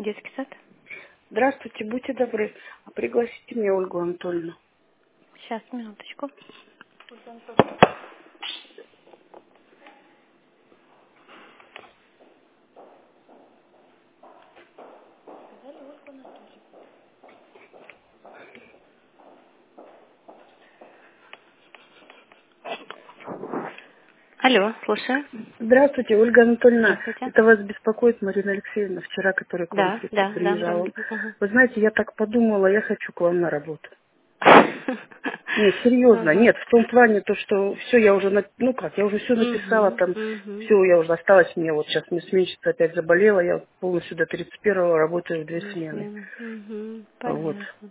Детский сад? Здравствуйте, будьте добры. Пригласите мне Ольгу Анатольевну. Сейчас, минуточку. Алло, слушаю. Здравствуйте, Ольга Анатольевна. Здравствуйте. Это вас беспокоит Марина Алексеевна, вчера, которая к вам Да, да, да, приезжала. да. Ага. Вы знаете, я так подумала, я хочу к вам на работу. Нет, серьезно, Ага. нет, в том плане, то, что все я уже, я уже все написала, Мгм, там, мгм. все, я уже осталась мне, вот сейчас мне сменщица опять заболела, я полностью до 31-го работаю в 2 смены. Смена. Мгм, Вот. понятно.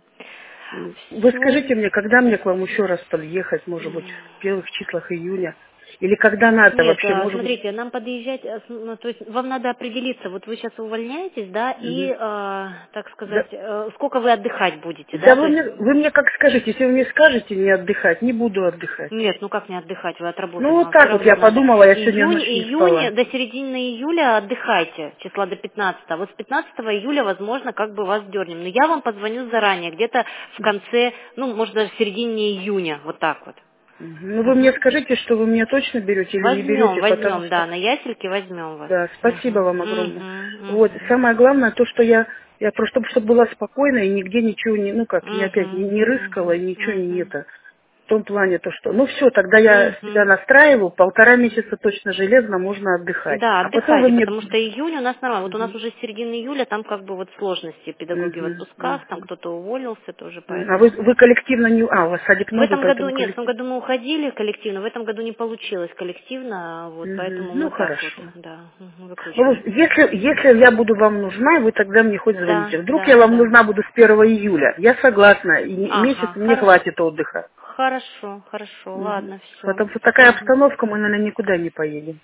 Вы Все. скажите мне, когда мне к вам еще раз подъехать, может быть, в первых числах июня? Или когда надо Нет, вообще, может быть? смотрите, нам подъезжать, ну, то есть вам надо определиться, вот вы сейчас увольняетесь, да, и, Мгм. так Да, сказать, сколько вы отдыхать будете, да да, то есть, вы мне как скажете, если вы мне скажете не отдыхать, не буду отдыхать. нет, ну как не отдыхать, вы Ну отработали, вот вам все так вот я равно надо. подумала, я сегодня Июнь, ночь не июнь, спала. до середины июля отдыхайте, числа до 15. Вот с 15 июля, возможно, как бы вас дернем. Но я вам позвоню заранее, где-то в конце, ну, может, даже в середине июня, вот так вот. Мгм. Ну вы мне Мгм. скажите, что вы меня точно берете или не Возьмем, берете, потому возьмем, что, да, на ясельке возьмем вас. да, спасибо Мгм, вам огромное. мгм, Вот, мгм, самое главное то, что я просто, чтобы была спокойна и нигде ничего не, я опять мгм, не рыскала и мгм, ничего не мгм, это. В том плане то, что, ну все, тогда я себя мгм. настраиваю, 1,5 месяца точно железно можно отдыхать. Да, А потом вы отдыхайте, мне... потому что июнь у нас нормально. Вот у нас Мгм, уже с середины июля, там как бы вот сложности. Педагоги в мгм, отпусках, там мгм. кто-то уволился тоже, А вы, поэтому. вы коллективно не... А, у вас садик В новый, этом году поэтому нет, в том коллектив... году мы уходили коллективно, в этом году не получилось коллективно, вот Мгм. поэтому Ну, мы так вот, хорошо. да, Ну, выкручиваемся. если я буду вам нужна, вы тогда мне хоть Да, звоните. Вдруг я да, вам да. нужна буду с 1 июля. Я согласна, и месяц Ага, мне хорошо. хватит отдыха. Хорошо, хорошо, Мгм. ладно, все. Потому что такая обстановка, мы, наверное, никуда не поедем.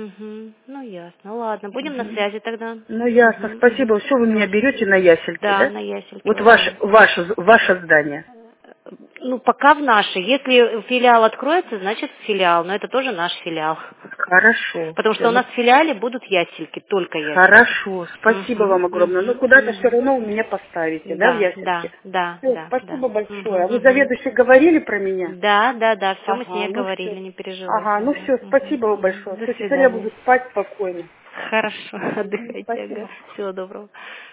Ну ясно, ладно, будем на Мгм. связи тогда. Ну, ясно. Спасибо. Все, вы меня Все. берете на ясельке, Да, да? на ясельке Вот возьмем. ваше здание. Ну, пока в нашей. Если филиал откроется, значит филиал, но это тоже наш филиал. Хорошо. Потому Все, что у ну, нас в филиале будут ясельки, только ясельки. хорошо. Спасибо вам огромное. Ну, куда-то все равно вы меня поставите, да, в Да, ясельке? да, да, Все, да, да. спасибо большое. А вы заведующей говорили про меня? Да, да, да, все мы с Ага, ней ну говорили, все. не переживайте. Ага, ну все, спасибо большое. До Все, теперь я свидания. буду спать спокойно. Хорошо, Мгм, отдыхайте, ага. спасибо. Всего доброго.